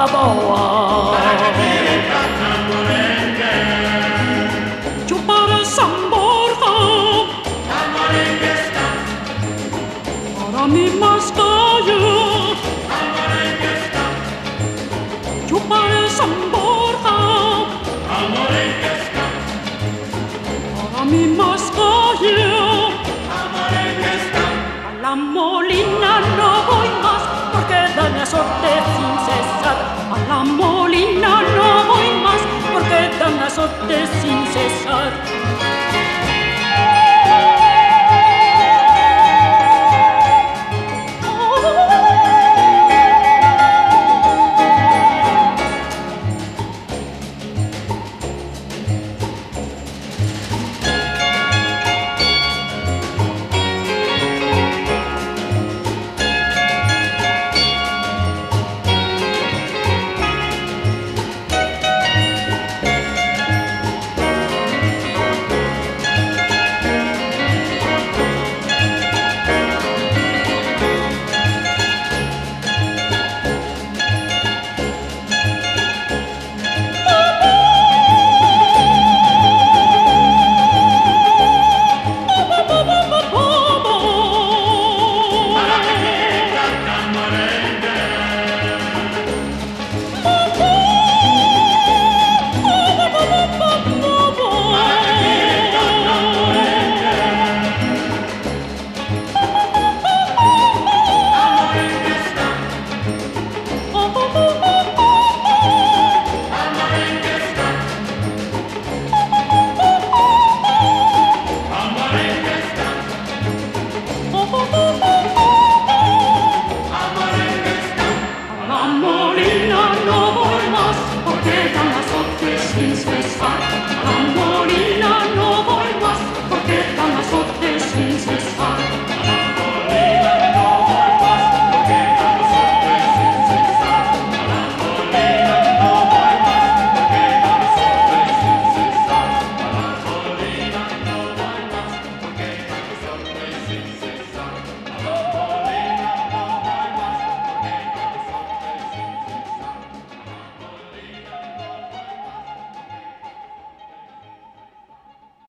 boa. Chupar San Borja, para mí más gallo. Chupar San Borja, para mí más gallo. A la Molina no voy más, porque dan azote sin cesar. A la Molina no voy más, porque dan azote sin cesar.